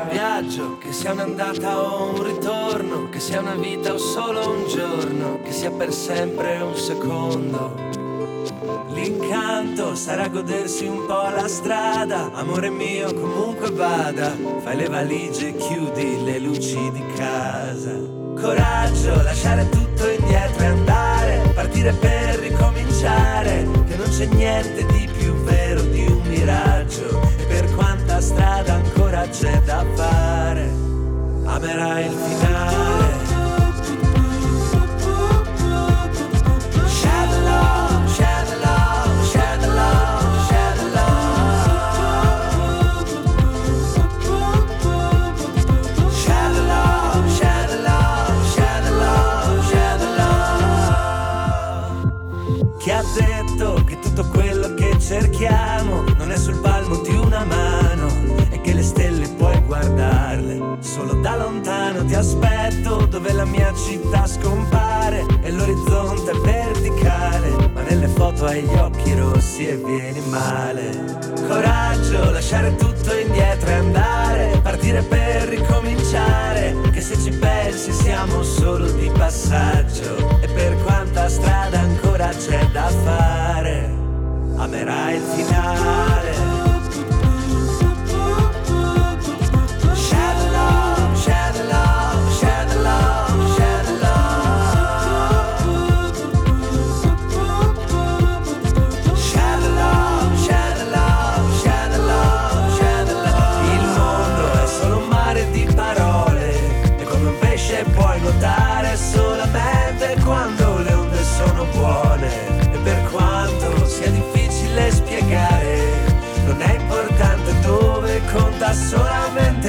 viaggio, che sia un'andata o un ritorno, che sia una vita o solo un giorno, che sia per sempre un secondo. L'incanto sarà godersi un po' la strada, amore mio comunque vada, fai le valigie e chiudi le luci di casa. Coraggio, lasciare tutto indietro e andare, partire per ricominciare, che non c'è niente di più vero di un miraggio, e per quanta strada ancora c'è da fare, amerai il finale. Cerchiamo non è sul palmo di una mano, e che le stelle puoi guardarle solo da lontano. Ti aspetto dove la mia città scompare e l'orizzonte è verticale, ma nelle foto hai gli occhi rossi e vieni male. Coraggio, lasciare tutto indietro e andare, partire per ricominciare, che se ci pensi siamo solo di passaggio, e per quanta strada ancora c'è da fare, amerai il finale. Shadow love, shadow love, shadow love, shadow love. Shadow love, shadow love, shadow love, shadow love. Il mondo è solo un mare di parole, e come un pesce puoi nuotare solamente quando le onde sono buone, e per quanto sia difficile spiegare, non è importante dove, conta solamente